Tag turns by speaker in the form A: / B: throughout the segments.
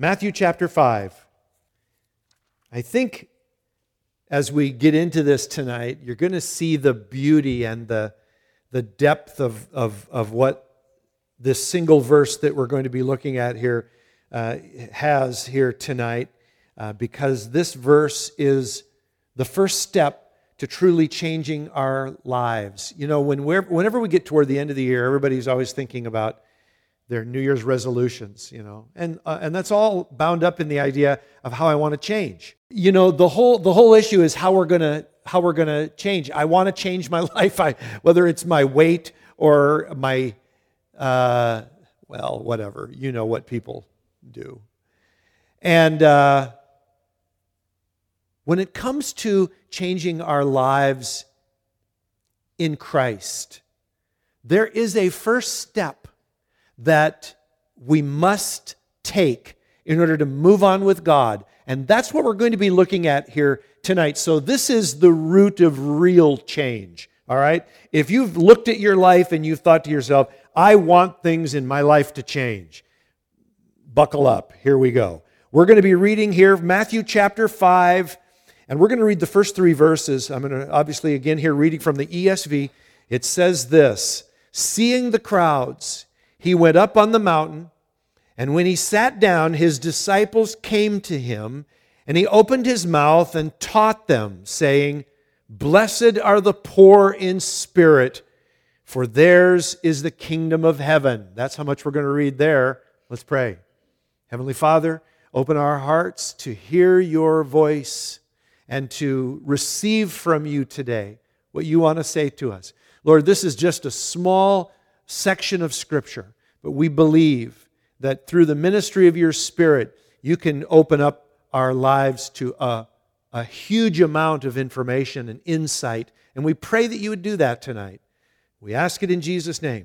A: Matthew chapter 5. I think as we get into this tonight, you're going to see the beauty and the depth of what this single verse that we're going to be looking at here has here tonight, because this verse is the first step to truly changing our lives. You know, whenever we get toward the end of the year, everybody's always thinking about their New Year's resolutions, you know, and that's all bound up in the idea of how I want to change. You know, the whole issue is how we're gonna change. I want to change my life, whether it's my weight or my whatever. You know what people do. And when it comes to changing our lives in Christ, there is a first step that we must take in order to move on with God. And that's what we're going to be looking at here tonight. So this is the root of real change, all right? If you've looked at your life and you've thought to yourself, I want things in my life to change, buckle up. Here we go. We're going to be reading here Matthew chapter 5, and we're going to read the first 3 verses. I'm going to obviously again here reading from the ESV. It says this: seeing the crowds, he went up on the mountain, and when he sat down, his disciples came to him, and he opened his mouth and taught them, saying, Blessed are the poor in spirit, for theirs is the kingdom of heaven. That's how much we're going to read there. Let's pray. Heavenly Father, open our hearts to hear your voice and to receive from you today what you want to say to us. Lord, this is just a small section of Scripture, but we believe that through the ministry of your Spirit, you can open up our lives to a huge amount of information and insight, and we pray that you would do that tonight. We ask it in Jesus' name.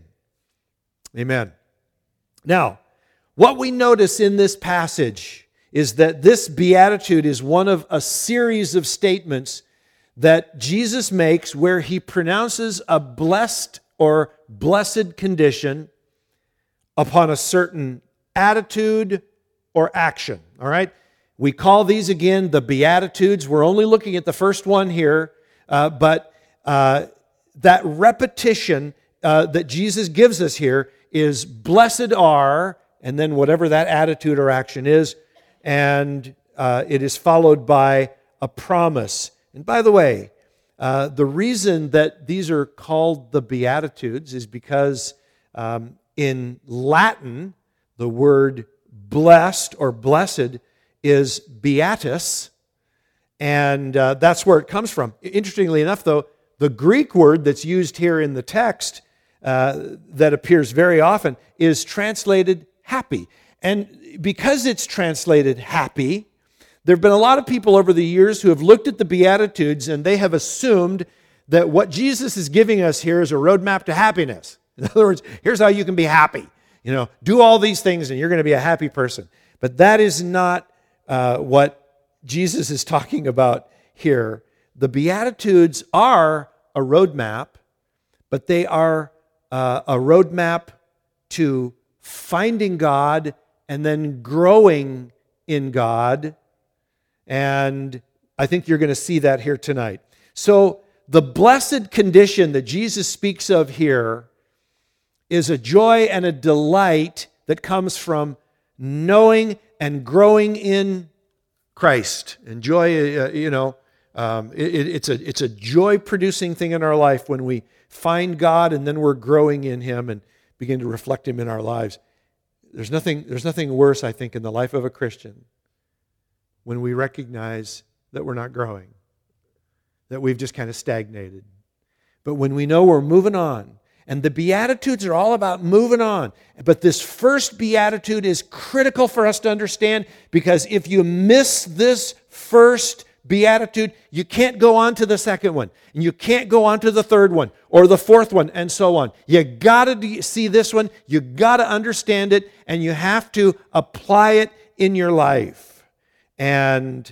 A: Amen. Now, what we notice in this passage is that this beatitude is one of a series of statements that Jesus makes where he pronounces a blessed or blessed condition upon a certain attitude or action. All right? We call these again the Beatitudes. We're only looking at the first one here, but that repetition that Jesus gives us here is blessed are, and then whatever that attitude or action is, and it is followed by a promise. And by the way, the reason that these are called the Beatitudes is because in Latin, the word blessed or blessed is beatus, and that's where it comes from. Interestingly enough, though, the Greek word that's used here in the text that appears very often is translated happy. And because it's translated happy, there have been a lot of people over the years who have looked at the Beatitudes and they have assumed that what Jesus is giving us here is a roadmap to happiness. In other words, here's how you can be happy. You know, do all these things and you're going to be a happy person. But that is not what Jesus is talking about here. The Beatitudes are a roadmap, but they are a roadmap to finding God and then growing in God. And I think you're going to see that here tonight. So the blessed condition that Jesus speaks of here is a joy and a delight that comes from knowing and growing in Christ. And joy, it's a joy-producing thing in our life when we find God and then we're growing in Him and begin to reflect Him in our lives. There's nothing worse, I think, in the life of a Christian when we recognize that we're not growing, that we've just kind of stagnated. But when we know we're moving on, and the Beatitudes are all about moving on. But this first Beatitude is critical for us to understand, because if you miss this first Beatitude, you can't go on to the second one. And you can't go on to the third one or the fourth one and so on. You got to see this one. You got to understand it. And you have to apply it in your life. And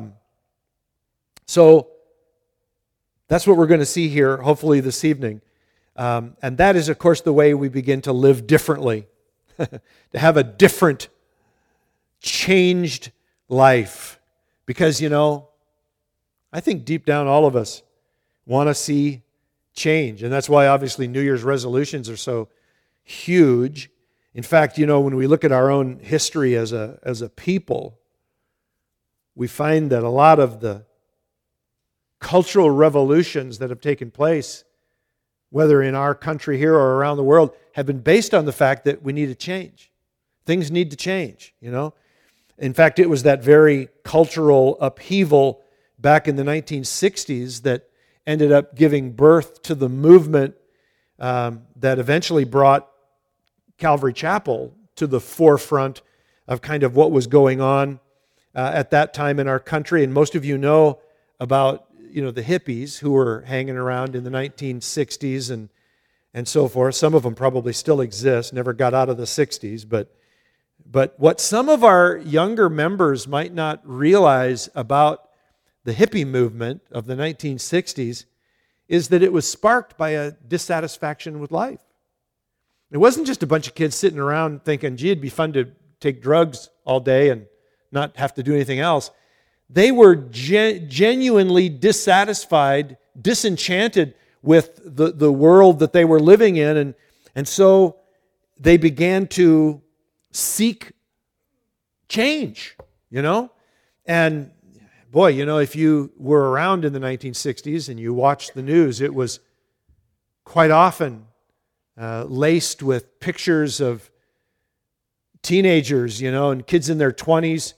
A: so that's what we're going to see here, hopefully this evening. And that is, of course, the way we begin to live differently, to have a different changed life. Because, I think deep down all of us want to see change. And that's why obviously New Year's resolutions are so huge. In fact, when we look at our own history as a people, we find that a lot of the cultural revolutions that have taken place, whether in our country here or around the world, have been based on the fact that we need to change. Things need to change, In fact, it was that very cultural upheaval back in the 1960s that ended up giving birth to the movement that eventually brought Calvary Chapel to the forefront of kind of what was going on at that time in our country. And most of you know about the hippies who were hanging around in the 1960s and so forth. Some of them probably still exist, never got out of the 60s. But what some of our younger members might not realize about the hippie movement of the 1960s is that it was sparked by a dissatisfaction with life. It wasn't just a bunch of kids sitting around thinking, gee, it'd be fun to take drugs all day and not have to do anything else. They were genuinely dissatisfied, disenchanted with the world that they were living in. And so they began to seek change, And boy, if you were around in the 1960s and you watched the news, it was quite often laced with pictures of teenagers, and kids in their 20s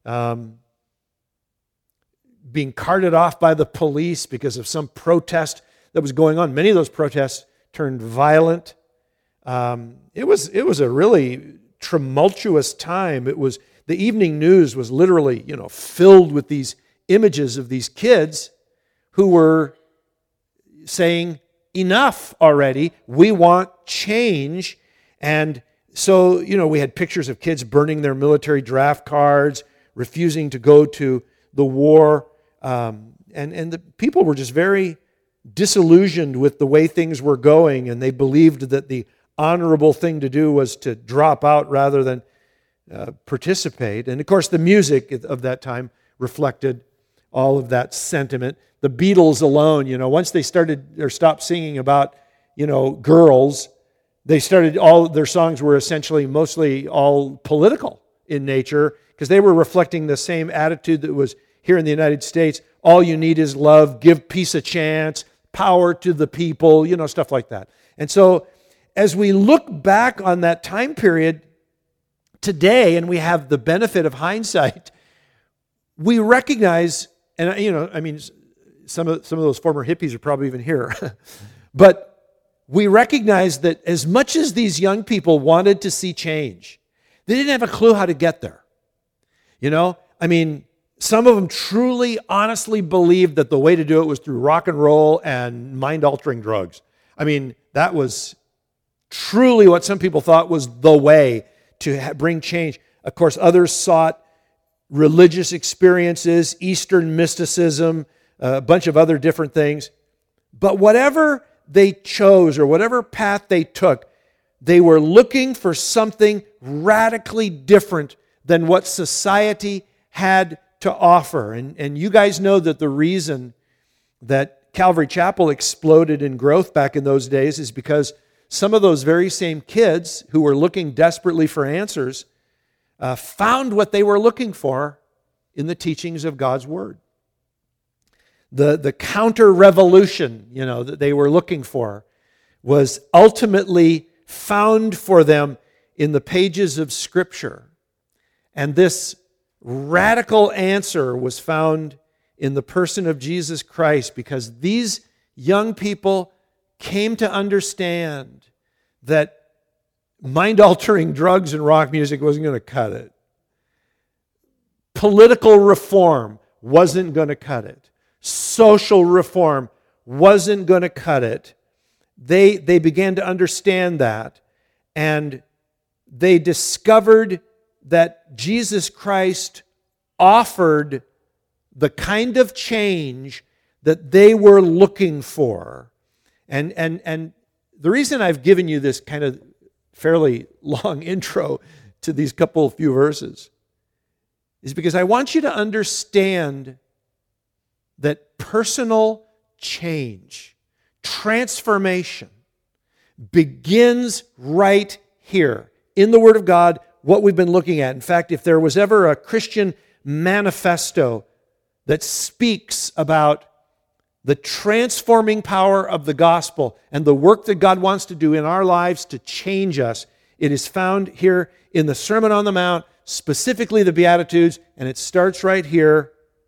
A: being carted off by the police because of some protest that was going on. Many of those protests turned violent. It was a really tumultuous time. The evening news was literally, filled with these images of these kids who were saying, enough already, we want change. And so, we had pictures of kids burning their military draft cards, refusing to go to the war. And the people were just very disillusioned with the way things were going, and they believed that the honorable thing to do was to drop out rather than participate. And of course, the music of that time reflected all of that sentiment. The Beatles alone, once they started or stopped singing about, girls, they started, all their songs were essentially mostly all political in nature because they were reflecting the same attitude that was here in the United States. All you need is love, give peace a chance, power to the people, stuff like that. And so as we look back on that time period today, and we have the benefit of hindsight, we recognize, and some of those former hippies are probably even here, but we recognize that as much as these young people wanted to see change, they didn't have a clue how to get there. Some of them truly, honestly believed that the way to do it was through rock and roll and mind-altering drugs. That was truly what some people thought was the way to bring change. Of course, others sought religious experiences, Eastern mysticism, a bunch of other different things. But whatever they chose or whatever path they took, they were looking for something radically different than what society had to offer. And you guys know that the reason that Calvary Chapel exploded in growth back in those days is because some of those very same kids who were looking desperately for answers found what they were looking for in the teachings of God's Word. The counter-revolution, that they were looking for was ultimately found for them in the pages of Scripture. And this radical answer was found in the person of Jesus Christ, because these young people came to understand that mind-altering drugs and rock music wasn't going to cut it. Political reform wasn't going to cut it. Social reform wasn't going to cut it. They began to understand that, and they discovered that Jesus Christ offered the kind of change that they were looking for. And the reason I've given you this kind of fairly long intro to these few verses is because I want you to understand that personal change, transformation, begins right here in the Word of God, what we've been looking at. In fact, if there was ever a Christian manifesto that speaks about the transforming power of the gospel and the work that God wants to do in our lives to change us, it is found here in the Sermon on the Mount, specifically the Beatitudes, and it starts right here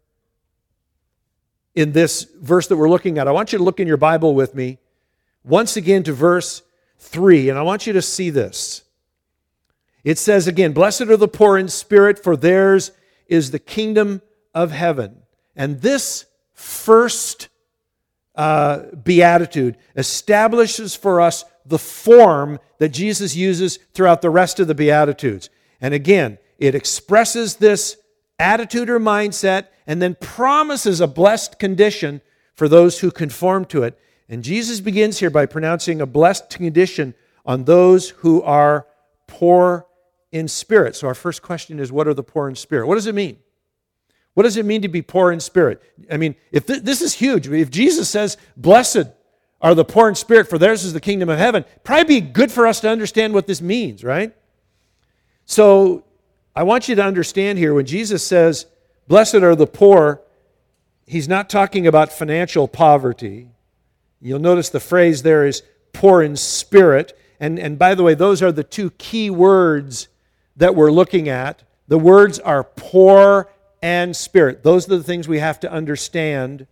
A: in this verse that we're looking at. I want you to look in your Bible with me once again to verse 3, and I want you to see this. It says again, "Blessed are the poor in spirit, for theirs is the kingdom of heaven." And this first beatitude establishes for us the form that Jesus uses throughout the rest of the Beatitudes. And again, it expresses this attitude or mindset and then promises a blessed condition for those who conform to it. And Jesus begins here by pronouncing a blessed condition on those who are poor in spirit. So our first question is, what are the poor in spirit? What does it mean? What does it mean to be poor in spirit? I mean, if this is huge. If Jesus says, "Blessed are the poor in spirit, for theirs is the kingdom of heaven," probably be good for us to understand what this means, right? So I want you to understand here, when Jesus says, "Blessed are the poor," he's not talking about financial poverty. You'll notice the phrase there is poor in spirit. And by the way, those are the two key words that we're looking at. The words are poor and spirit. Those are the things we have to understand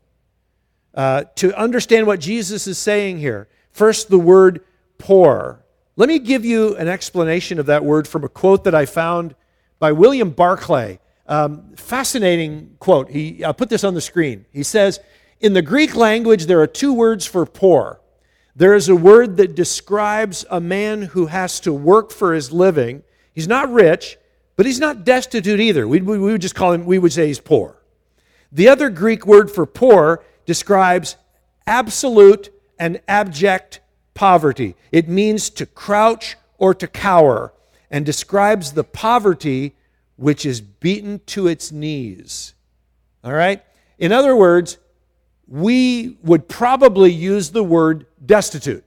A: what Jesus is saying here. First, the word poor. Let me give you an explanation of that word from a quote that I found by William Barclay. Fascinating quote. I'll put this on the screen. He says, "In the Greek language, there are two words for poor. There is a word that describes a man who has to work for his living. He's not rich, but he's not destitute either. We would just call him, we would say he's poor. The other Greek word for poor describes absolute and abject poverty. It means to crouch or to cower, and describes the poverty which is beaten to its knees." All right? In other words, we would probably use the word destitute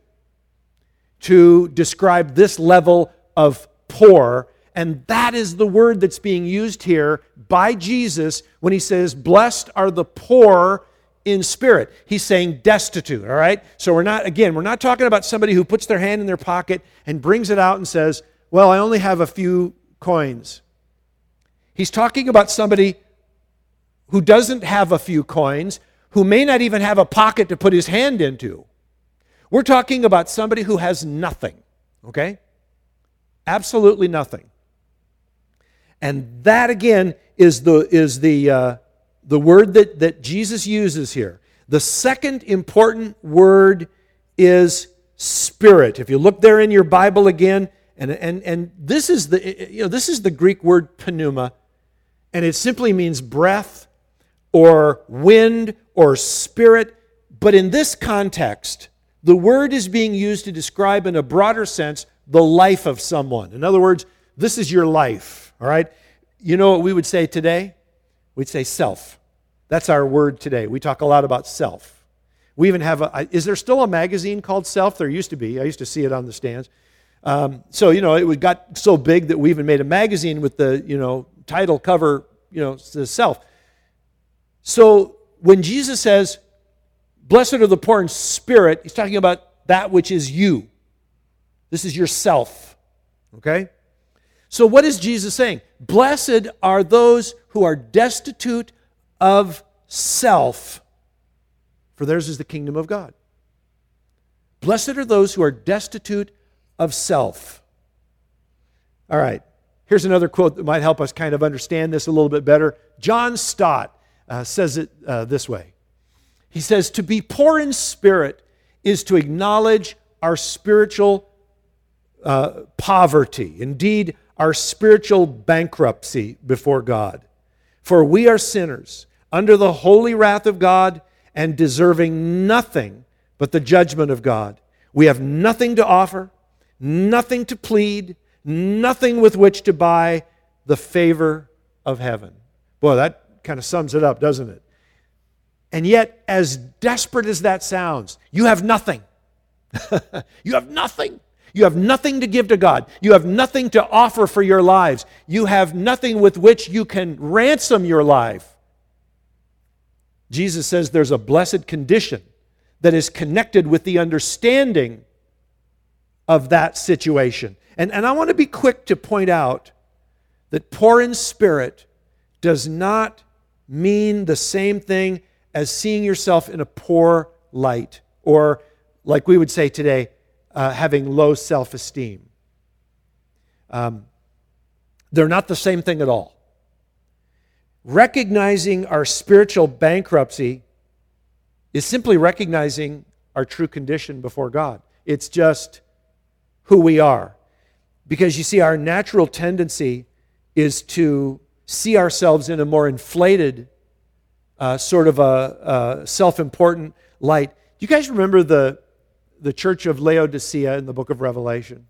A: to describe this level of poor, and that is the word that's being used here by Jesus when he says, "Blessed are the poor in spirit." He's saying destitute, all right? So we're not talking about somebody who puts their hand in their pocket and brings it out and says, "Well, I only have a few coins." He's talking about somebody who doesn't have a few coins, who may not even have a pocket to put his hand into. We're talking about somebody who has nothing, okay? Absolutely nothing. And that, again, is the word that Jesus uses here. The second important word is spirit. If you look there in your Bible again, and this is the Greek word pneuma, and it simply means breath or wind or spirit. But in this context, the word is being used to describe in a broader sense the life of someone. In other words, this is your life, all right? You know what we would say today? We'd say self. That's our word today. We talk a lot about self. We even have is there still a magazine called Self? There used to be. I used to see it on the stands. It got so big that we even made a magazine with the, title cover, says Self. So when Jesus says, "Blessed are the poor in spirit," he's talking about that which is you. This is yourself, okay? So what is Jesus saying? Blessed are those who are destitute of self, for theirs is the kingdom of God. Blessed are those who are destitute of self. All right, here's another quote that might help us kind of understand this a little bit better. John Stott says it this way. He says, "To be poor in spirit is to acknowledge our spiritual poverty, indeed our spiritual bankruptcy before God. For we are sinners, under the holy wrath of God, and deserving nothing but the judgment of God. We have nothing to offer, nothing to plead, nothing with which to buy the favor of heaven." Boy, that kind of sums it up, doesn't it? And yet, as desperate as that sounds, you have nothing. You have nothing. You have nothing to give to God. You have nothing to offer for your lives. You have nothing with which you can ransom your life. Jesus says there's a blessed condition that is connected with the understanding of that situation. And I want to be quick to point out that poor in spirit does not mean the same thing as seeing yourself in a poor light, or like we would say today, having low self-esteem. They're not the same thing at all. Recognizing our spiritual bankruptcy is simply recognizing our true condition before God. It's just who we are. Because you see, our natural tendency is to see ourselves in a more inflated, sort of a self-important light. Do you guys remember the church of Laodicea in the book of Revelation?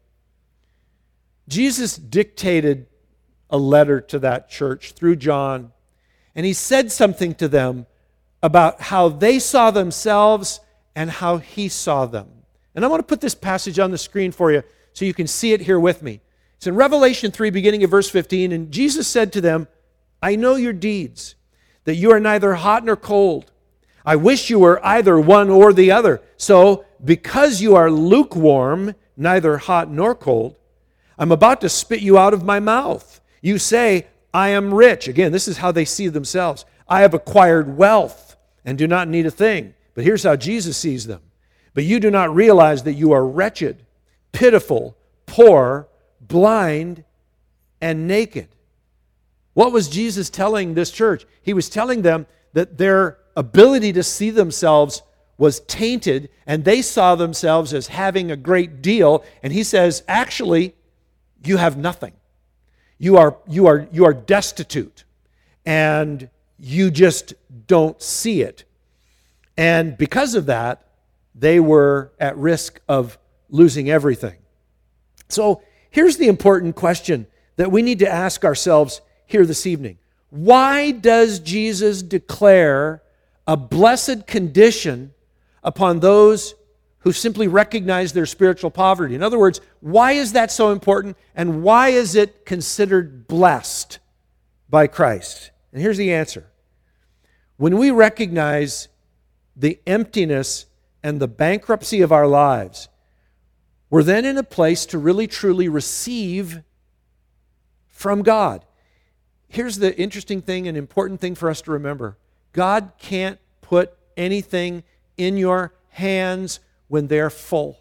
A: Jesus dictated a letter to that church through John, and he said something to them about how they saw themselves and how he saw them. And I want to put this passage on the screen for you so you can see it here with me. It's in Revelation 3, beginning at verse 15, and Jesus said to them, I know your deeds, that you are neither hot nor cold. I wish you were either one or the other. So, because you are lukewarm, neither hot nor cold, I'm about to spit you out of my mouth. You say, I am rich. Again, this is how they see themselves. I have acquired wealth and do not need a thing. But here's how Jesus sees them. But you do not realize that you are wretched, pitiful, poor, blind, and naked. What was Jesus telling this church? He was telling them that their ability to see themselves was tainted, and they saw themselves as having a great deal. And he says, actually, you have nothing. You are destitute, and you just don't see it. And because of that, they were at risk of losing everything. So here's the important question that we need to ask ourselves here this evening. Why does Jesus declare a blessed condition upon those who simply recognize their spiritual poverty? In other words, why is that so important, and why is it considered blessed by Christ? And here's the answer. When we recognize the emptiness and the bankruptcy of our lives, we're then in a place to really truly receive from God. Here's the interesting thing and important thing for us to remember. God can't put anything in your hands when they're full.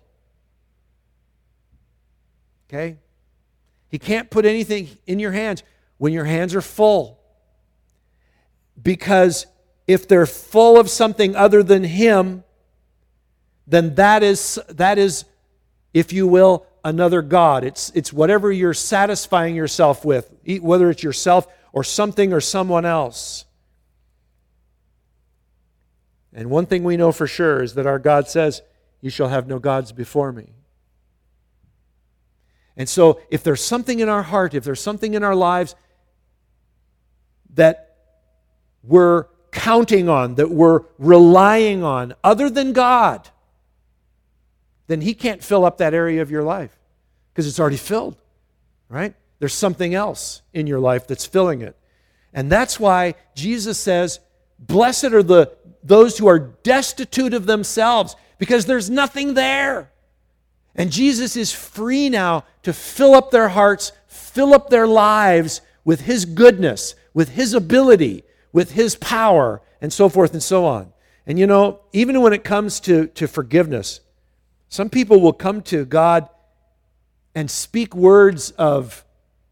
A: Okay? He can't put anything in your hands when your hands are full. Because if they're full of something other than Him, then that is, if you will, another god. It's whatever you're satisfying yourself with, whether it's yourself or something or someone else. And one thing we know for sure is that our God says, you shall have no gods before me. And so if there's something in our heart, if there's something in our lives that we're counting on, that we're relying on, other than God, then He can't fill up that area of your life because it's already filled, right? There's something else in your life that's filling it. And that's why Jesus says, blessed are those who are destitute of themselves, because there's nothing there. And Jesus is free now to fill up their hearts, fill up their lives with His goodness, with His ability, with His power, and so forth and so on. And you know, even when it comes to forgiveness, some people will come to God and speak words of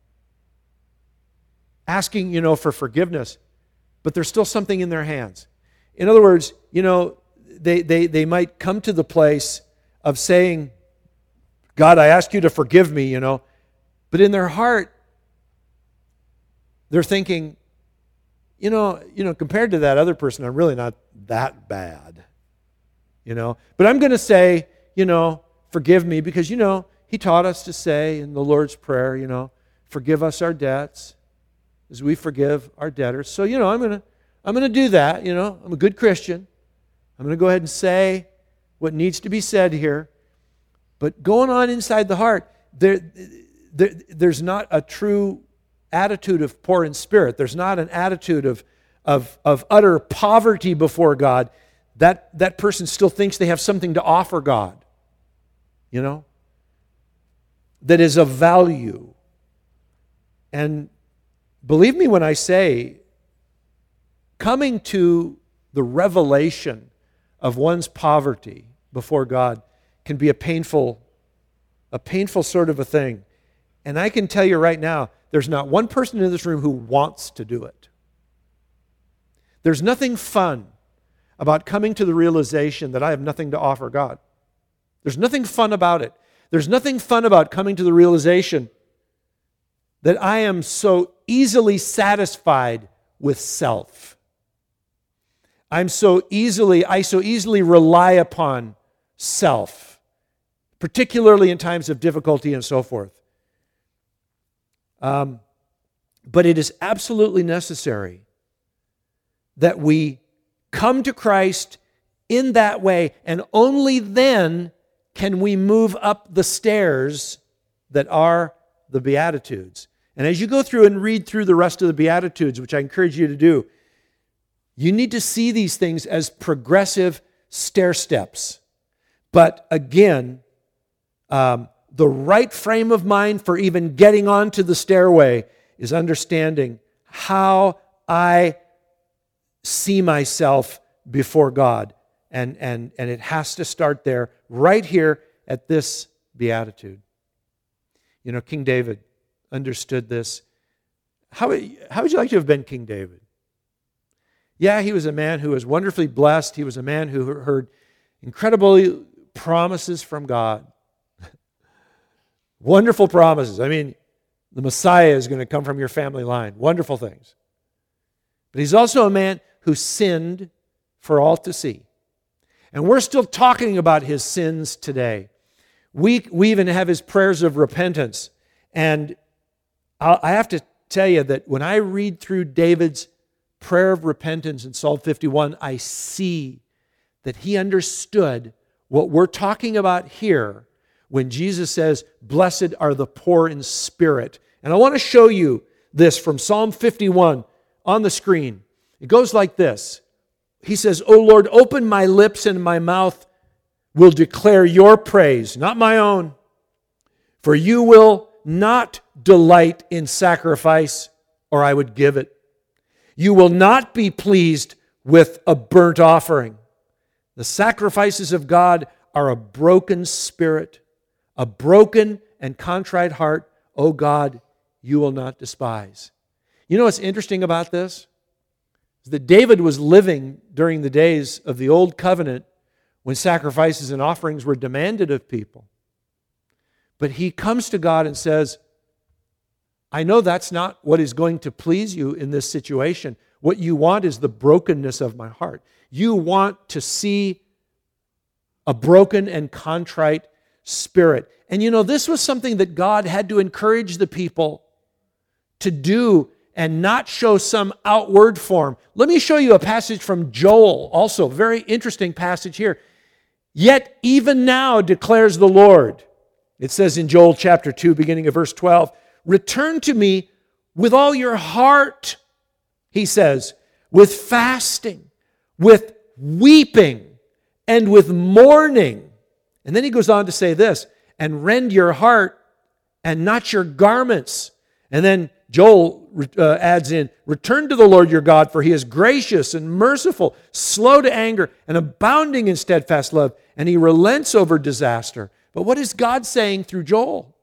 A: asking, for forgiveness, but there's still something in their hands. In other words, they might come to the place of saying, God, I ask you to forgive me, but in their heart, they're thinking, compared to that other person, I'm really not that bad, But I'm going to say, forgive me, because, He taught us to say in the Lord's Prayer, forgive us our debts. as we forgive our debtors. So, I'm going to do that. I'm a good Christian. I'm going to go ahead and say what needs to be said here. But going on inside the heart, there's not a true attitude of poor in spirit. There's not an attitude of utter poverty before God. That person still thinks they have something to offer God, that is of value. And believe me when I say, coming to the revelation of one's poverty before God can be a painful sort of a thing. And I can tell you right now, there's not one person in this room who wants to do it. There's nothing fun about coming to the realization that I have nothing to offer God. There's nothing fun about it. There's nothing fun about coming to the realization that I am so easily satisfied with self. I so easily rely upon self, particularly in times of difficulty and so forth. But it is absolutely necessary that we come to Christ in that way, and only then can we move up the stairs that are the Beatitudes. And as you go through and read through the rest of the Beatitudes, which I encourage you to do, you need to see these things as progressive stair steps. But again, the right frame of mind for even getting onto the stairway is understanding how I see myself before God. And it has to start there, right here at this beatitude. King David understood this. How would you like to have been King David? Yeah, he was a man who was wonderfully blessed. He was a man who heard incredible promises from God. Wonderful promises. I mean, the Messiah is going to come from your family line. Wonderful things. But he's also a man who sinned for all to see. And we're still talking about his sins today. We even have his prayers of repentance. And I have to tell you that when I read through David's prayer of repentance in Psalm 51, I see that he understood what we're talking about here when Jesus says, "Blessed are the poor in spirit." And I want to show you this from Psalm 51 on the screen. It goes like this. He says, "O Lord, open my lips, and my mouth will declare your praise, not my own. For you will not delight in sacrifice, or I would give it. You will not be pleased with a burnt offering." The sacrifices of God are a broken spirit, a broken and contrite heart. O God, you will not despise. You know what's interesting about this? Is that David was living during the days of the Old Covenant when sacrifices and offerings were demanded of people. But he comes to God and says, I know that's not what is going to please you in this situation. What you want is the brokenness of my heart. You want to see a broken and contrite spirit. And this was something that God had to encourage the people to do and not show some outward form. Let me show you a passage from Joel, also very interesting passage here. "Yet even now declares the Lord." It says in Joel chapter 2, beginning of verse 12, "Return to me with all your heart," he says, "with fasting, with weeping, and with mourning." And then he goes on to say this, "And rend your heart and not your garments." And then Joel adds in, "Return to the Lord your God, for he is gracious and merciful, slow to anger, and abounding in steadfast love, and he relents over disaster." But what is God saying through Joel?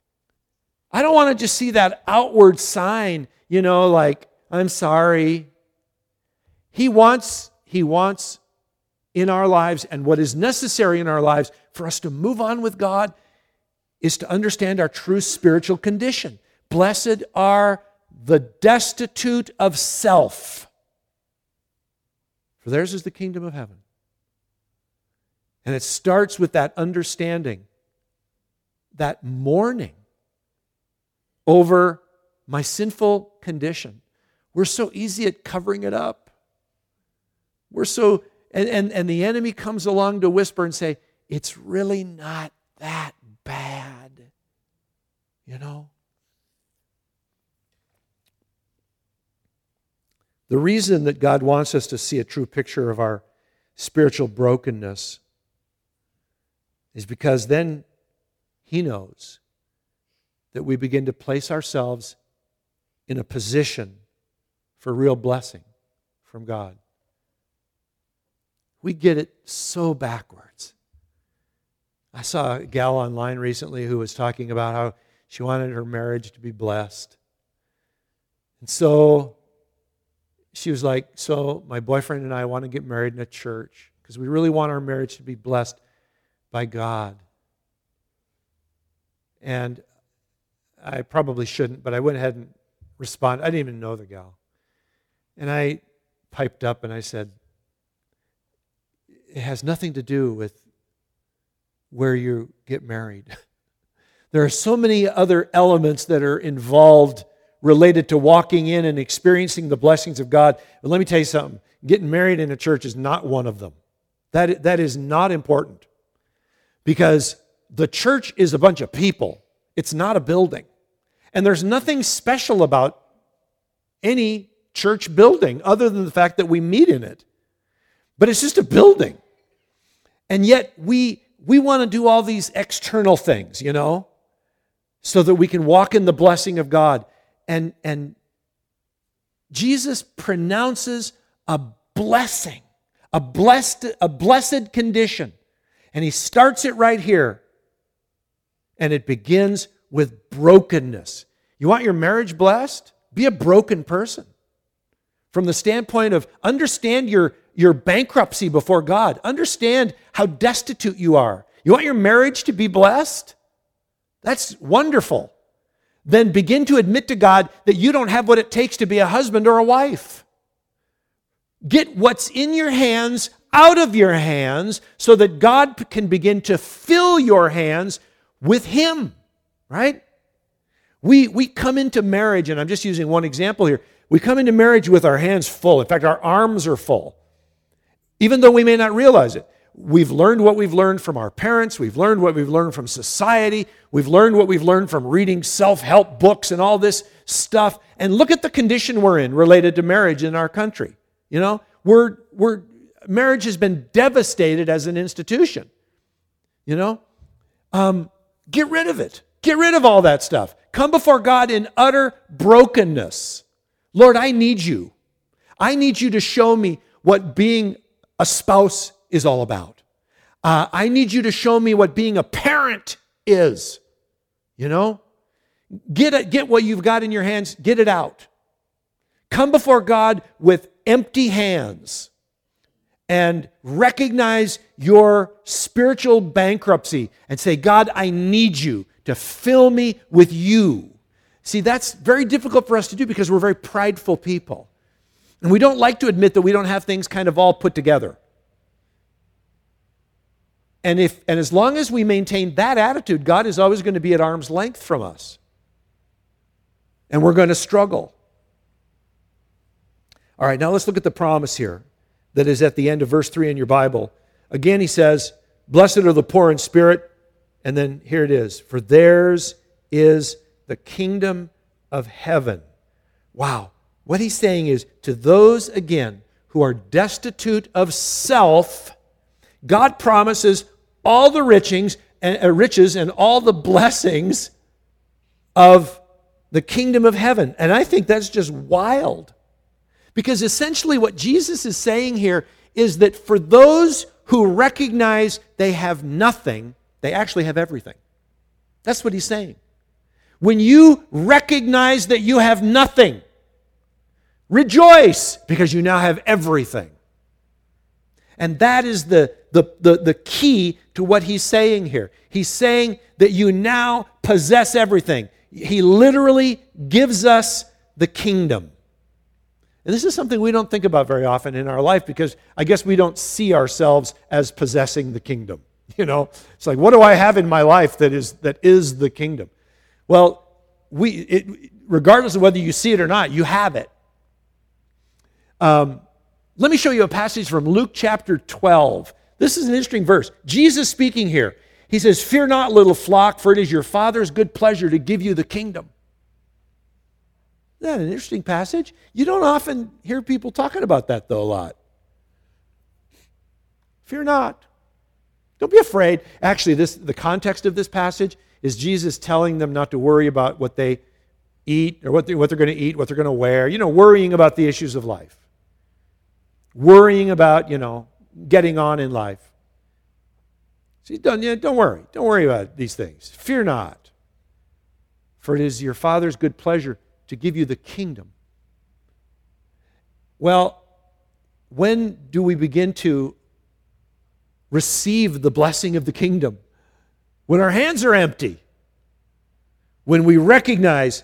A: I don't want to just see that outward sign, like, I'm sorry. He wants in our lives, and what is necessary in our lives for us to move on with God is to understand our true spiritual condition. Blessed are the destitute of self, for theirs is the kingdom of heaven. And it starts with that understanding, that mourning over my sinful condition. We're so easy at covering it up. We're so, and the enemy comes along to whisper and say, it's really not that bad. You know? The reason that God wants us to see a true picture of our spiritual brokenness is because then He knows that we begin to place ourselves in a position for real blessing from God. We get it so backwards. I saw a gal online recently who was talking about how she wanted her marriage to be blessed. And so she was like, so my boyfriend and I want to get married in a church because we really want our marriage to be blessed by God. And I probably shouldn't, but I went ahead and responded. I didn't even know the gal. And I piped up and I said, it has nothing to do with where you get married. There are so many other elements that are involved related to walking in and experiencing the blessings of God. But let me tell you something. Getting married in a church is not one of them. That is not important. Because the church is a bunch of people. It's not a building. And there's nothing special about any church building other than the fact that we meet in it. But it's just a building. And yet we want to do all these external things, you know, so that we can walk in the blessing of God. And Jesus pronounces a blessing, a blessed condition. And He starts it right here. And it begins with brokenness. You want your marriage blessed? Be a broken person. From the standpoint of understand your bankruptcy before God. Understand how destitute you are. You want your marriage to be blessed? That's wonderful. Then begin to admit to God that you don't have what it takes to be a husband or a wife. Get what's in your hands out of your hands so that God can begin to fill your hands with Him, right? We come into marriage, and I'm just using one example here. We come into marriage with our hands full. In fact, our arms are full. Even though we may not realize it. We've learned what we've learned from our parents. We've learned what we've learned from society. We've learned what we've learned from reading self-help books and all this stuff. And look at the condition we're in related to marriage in our country. You know, marriage has been devastated as an institution. You know, get rid of it. Get rid of all that stuff. Come before God in utter brokenness. Lord, I need you. I need you to show me what being a spouse is all about. I need you to show me what being a parent is. You know? Get what you've got in your hands, get it out. Come before God with empty hands and recognize your spiritual bankruptcy and say, God, I need you to fill me with you. See, that's very difficult for us to do because we're very prideful people. And we don't like to admit that we don't have things kind of all put together. And as long as we maintain that attitude, God is always going to be at arm's length from us. And we're going to struggle. All right, now let's look at the promise here that is at the end of verse 3 in your Bible. Again, He says, blessed are the poor in spirit. And then here it is, for theirs is the kingdom of heaven. Wow. What He's saying is, to those, again, who are destitute of self, God promises all the riches and all the blessings of the kingdom of heaven. And I think that's just wild. Because essentially what Jesus is saying here is that for those who recognize they have nothing, they actually have everything. That's what He's saying. When you recognize that you have nothing, rejoice because you now have everything. And that is the key to what He's saying here. He's saying that you now possess everything. He literally gives us the kingdom. And this is something we don't think about very often in our life because I guess we don't see ourselves as possessing the kingdom. You know, it's like, what do I have in my life that is the kingdom? Well, regardless of whether you see it or not, you have it. Let me show you a passage from Luke chapter 12. This is an interesting verse. Jesus speaking here. He says, "Fear not, little flock, for it is your Father's good pleasure to give you the kingdom." Isn't that an interesting passage? You don't often hear people talking about that, though, a lot. Fear not. Don't be afraid. Actually, the context of this passage is Jesus telling them not to worry about what they eat or what they're going to eat, what they're going to wear. Worrying about the issues of life. Worrying about, getting on in life. So don't worry. Don't worry about these things. Fear not. For it is your Father's good pleasure to give you the kingdom. Well, when do we begin to receive the blessing of the kingdom? When our hands are empty. When we recognize,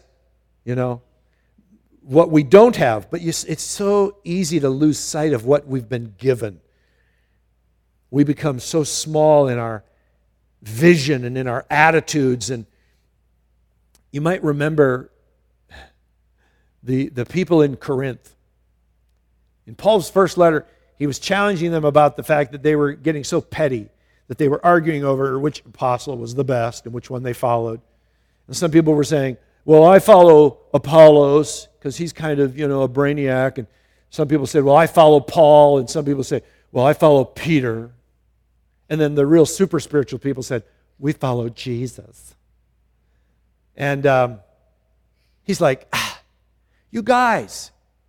A: what we don't have. But it's so easy to lose sight of what we've been given. We become so small in our vision and in our attitudes. And you might remember the people in Corinth. In Paul's first letter, he was challenging them about the fact that they were getting so petty, that they were arguing over which apostle was the best and which one they followed. And some people were saying, well, I follow Apollos because he's kind of, a brainiac. And some people said, well, I follow Paul. And some people say, well, I follow Peter. And then the real super spiritual people said, we follow Jesus. And he's like, you guys,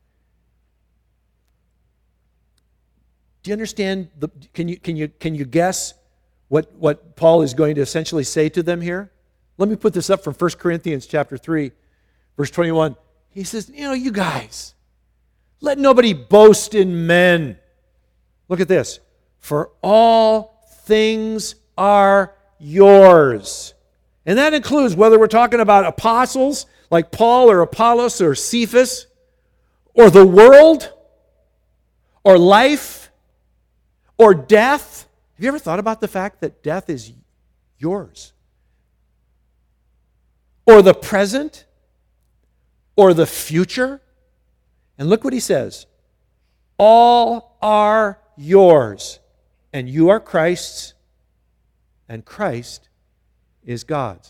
A: do you understand? Can you guess what Paul is going to essentially say to them here? Let me put this up from 1 Corinthians chapter 3, verse 21. He says, you guys, let nobody boast in men. Look at this. For all things are yours. And that includes whether we're talking about apostles like Paul or Apollos or Cephas, or the world, or life, or death. Have you ever thought about the fact that death is yours? Or the present, or the future? And look what he says. All are yours, and you are Christ's, and Christ is God's.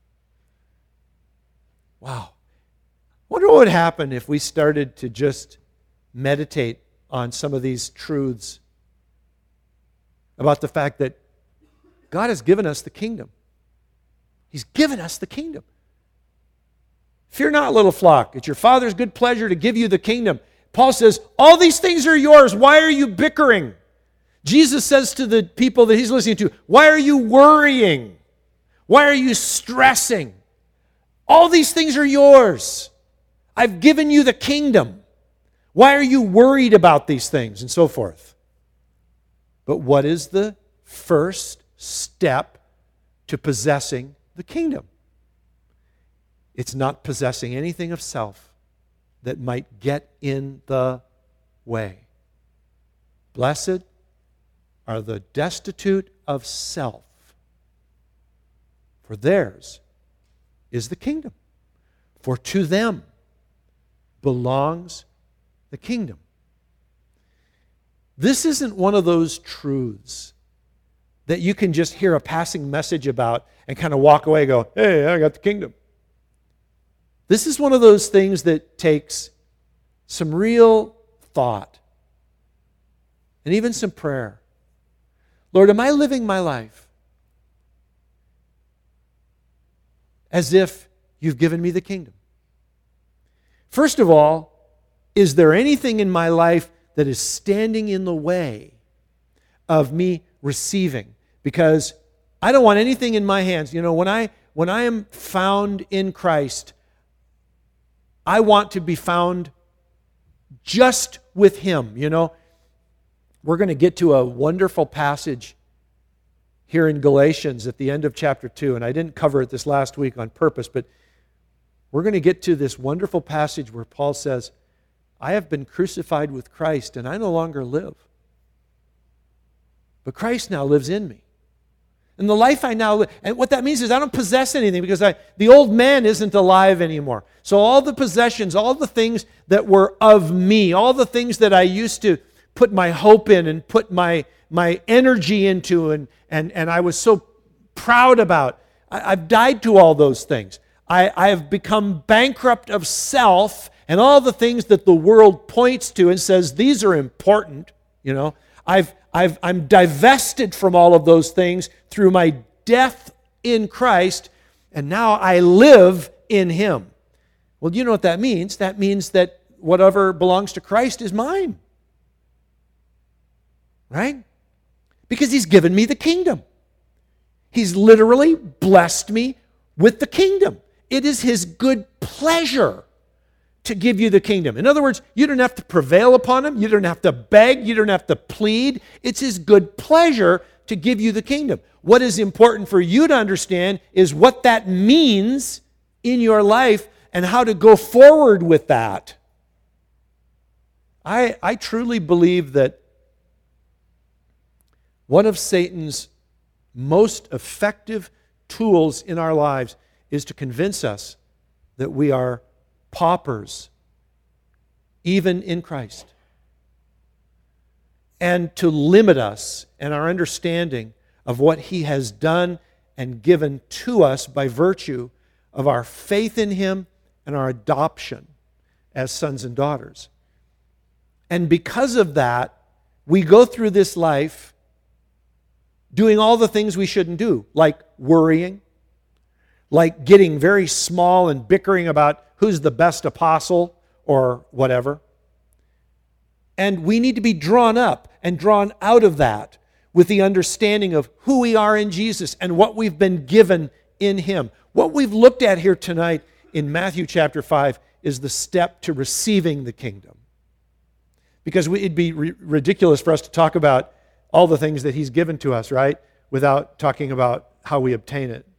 A: Wow. I wonder what would happen if we started to just meditate on some of these truths about the fact that God has given us the kingdom. He's given us the kingdom. Fear not, little flock. It's your Father's good pleasure to give you the kingdom. Paul says, all these things are yours. Why are you bickering? Jesus says to the people that he's listening to, why are you worrying? Why are you stressing? All these things are yours. I've given you the kingdom. Why are you worried about these things? And so forth. But what is the first step to possessing the kingdom? It's not possessing anything of self that might get in the way. Blessed are the destitute of self, for theirs is the kingdom. For to them belongs the kingdom. This isn't one of those truths that you can just hear a passing message about and kind of walk away and go, hey, I got the kingdom. This is one of those things that takes some real thought and even some prayer. Lord, am I living my life as if you've given me the kingdom? First of all, is there anything in my life that is standing in the way of me receiving? Because I don't want anything in my hands. When I am found in Christ, I want to be found just with Him. We're going to get to a wonderful passage here in Galatians at the end of chapter 2, and I didn't cover it this last week on purpose, but we're going to get to this wonderful passage where Paul says, I have been crucified with Christ, and I no longer live. But Christ now lives in me. And the life I now live, and what that means is I don't possess anything because the old man isn't alive anymore. So all the possessions, all the things that were of me, all the things that I used to put my hope in and put my energy into and I was so proud about, I've died to all those things. I have become bankrupt of self and all the things that the world points to and says, these are important, you know. I'm divested from all of those things through my death in Christ, and now I live in Him. Well, you know what that means? That means that whatever belongs to Christ is mine. Right? Because He's given me the kingdom. He's literally blessed me with the kingdom. It is His good pleasure to give you the kingdom. In other words, you don't have to prevail upon Him. You don't have to beg. You don't have to plead. It's His good pleasure to give you the kingdom. What is important for you to understand is what that means in your life and how to go forward with that. I truly believe that one of Satan's most effective tools in our lives is to convince us that we are paupers, even in Christ, and to limit us and our understanding of what He has done and given to us by virtue of our faith in Him and our adoption as sons and daughters. And because of that, we go through this life doing all the things we shouldn't do, like worrying, like getting very small and bickering about who's the best apostle or whatever. And we need to be drawn up and drawn out of that with the understanding of who we are in Jesus and what we've been given in Him. What we've looked at here tonight in Matthew chapter 5 is the step to receiving the kingdom. Because it'd be ridiculous for us to talk about all the things that He's given to us, right? Without talking about how we obtain it.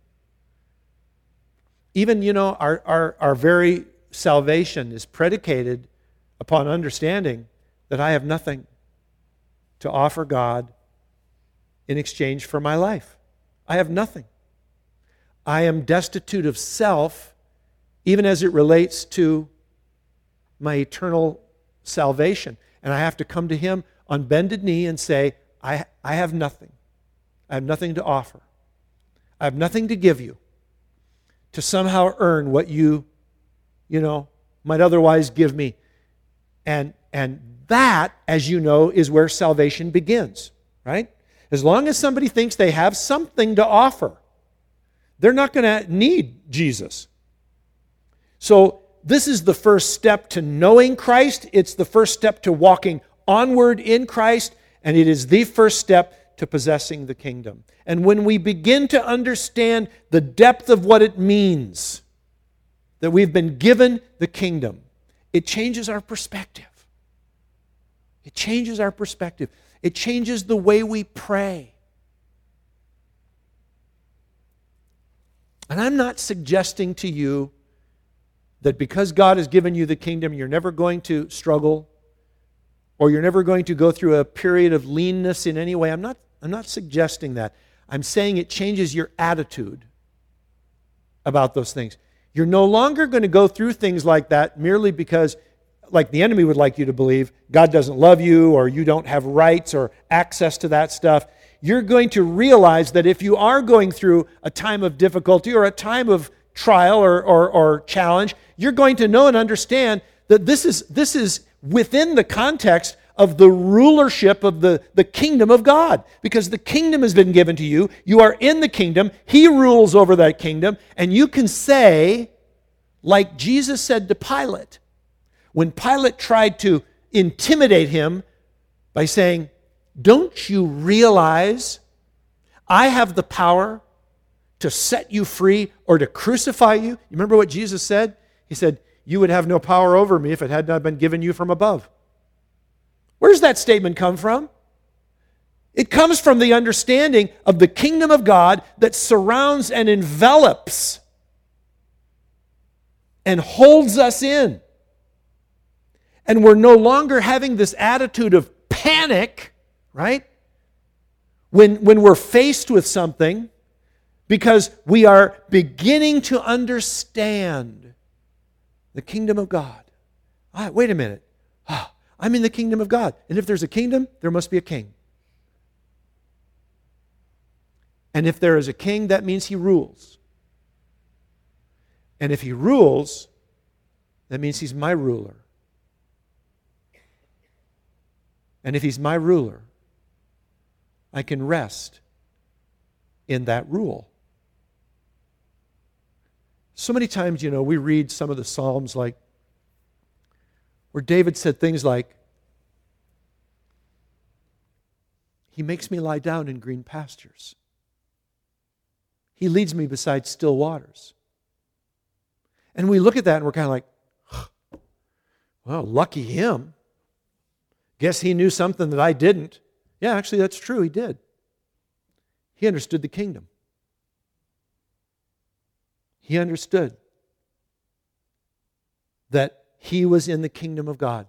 A: Even, our very salvation is predicated upon understanding that I have nothing to offer God in exchange for my life. I have nothing. I am destitute of self, even as it relates to my eternal salvation. And I have to come to Him on bended knee and say, I have nothing. I have nothing to offer. I have nothing to give you to somehow earn what you might otherwise give me. And that, as you know, is where salvation begins, right? As long as somebody thinks they have something to offer, they're not going to need Jesus. So this is the first step to knowing Christ. It's the first step to walking onward in Christ, and it is the first step to possessing the kingdom. And when we begin to understand the depth of what it means that we've been given the kingdom, it changes our perspective. It changes our perspective. It changes the way we pray. And I'm not suggesting to you that because God has given you the kingdom, you're never going to struggle or you're never going to go through a period of leanness in any way. I'm not suggesting that. I'm saying it changes your attitude about those things. You're no longer going to go through things like that merely because, like the enemy would like you to believe, God doesn't love you or you don't have rights or access to that stuff. You're going to realize that if you are going through a time of difficulty or a time of trial or challenge, you're going to know and understand that this is within the context of the rulership of the kingdom of God. Because the kingdom has been given to you. You are in the kingdom. He rules over that kingdom. And you can say, like Jesus said to Pilate, when Pilate tried to intimidate him by saying, "Don't you realize I have the power to set you free or to crucify you?" You remember what Jesus said? He said, "You would have no power over me if it had not been given you from above." Where does that statement come from? It comes from the understanding of the kingdom of God that surrounds and envelops and holds us in. And we're no longer having this attitude of panic, right? when we're faced with something, because we are beginning to understand the kingdom of God. Wait a minute. I'm in the kingdom of God. And if there's a kingdom, there must be a king. And if there is a king, that means he rules. And if he rules, that means he's my ruler. And if he's my ruler, I can rest in that rule. So many times, we read some of the Psalms where David said things like, He makes me lie down in green pastures. He leads me beside still waters. And we look at that and we're kind of like, well, lucky him. Guess he knew something that I didn't. Yeah, actually, that's true. He did. He understood the kingdom. He understood that he was in the kingdom of God.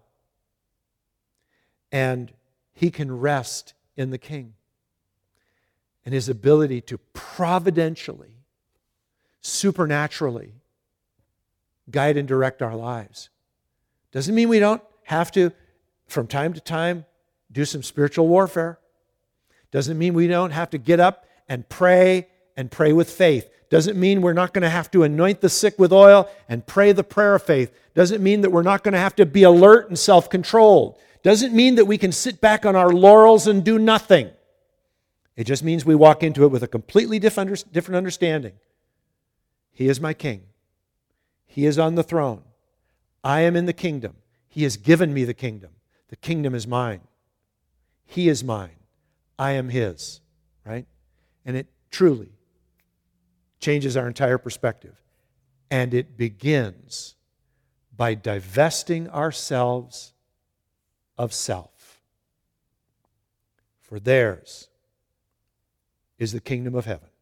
A: And he can rest in the King. And his ability to providentially, supernaturally guide and direct our lives. Doesn't mean we don't have to, from time to time, do some spiritual warfare. Doesn't mean we don't have to get up and pray with faith. Doesn't mean we're not going to have to anoint the sick with oil and pray the prayer of faith. Doesn't mean that we're not going to have to be alert and self-controlled. Doesn't mean that we can sit back on our laurels and do nothing. It just means we walk into it with a completely different understanding. He is my King. He is on the throne. I am in the kingdom. He has given me the kingdom. The kingdom is mine. He is mine. I am his. Right? And it truly changes our entire perspective. And it begins by divesting ourselves of self. For theirs is the kingdom of heaven.